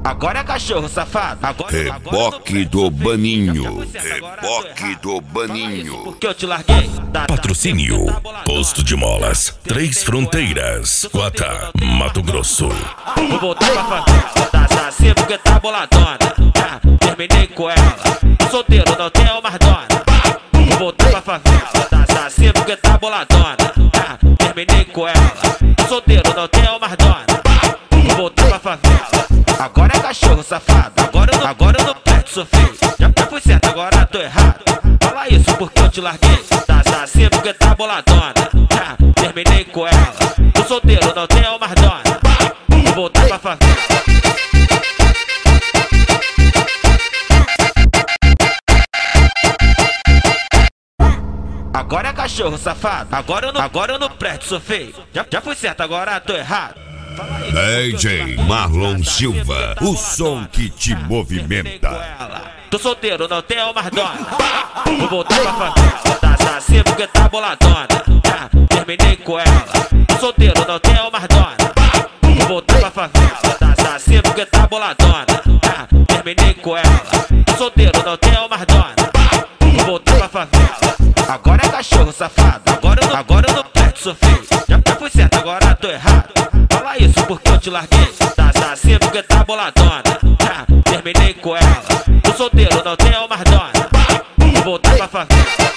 Agora é cachorro safado. Reboque do Baninho. Reboque do Baninho. Porque eu te larguei. Patrocínio Posto de Molas, Três Fronteiras, Guatá, Mato Grosso. Vou voltar pra favela, tá assim porque tá boladona. Terminei com ela, solteiro não tem mais dona. Vou voltar pra favela, tá assim porque tá boladona. Terminei com ela, solteiro não tem mais dona. Vou voltar pra favela. Agora é cachorro safado. Agora eu não perto, sou feio. Já fui certo, agora tô errado. Fala isso porque eu te larguei. Tá assim porque tá boladona. Terminei com ela, tô solteiro não tenho mais dona. Vou voltar pra favela. Agora é cachorro safado. Agora eu não presto, sou feio. Já fui certo, agora tô errado. DJ Marlon Silva, o som que te movimenta. Tô solteiro, não tenho mais dona. Vou voltar pra favela, tá assim porque tá boladona. Terminei com ela, tô solteiro, não tenho mais dona. Vou voltar pra favela, tá assim porque tá boladona. Terminei com ela, tô solteiro, não tenho mais dona. Vou voltar pra favela. Agora é cachorro safado. Agora eu não perto, sou feio. Já fui certo, agora tô errado. Fala isso porque eu te larguei. Tá assim porque tá boladona. Terminei com ela, tô solteiro, não tenho mais dona. Vou voltar pra favela.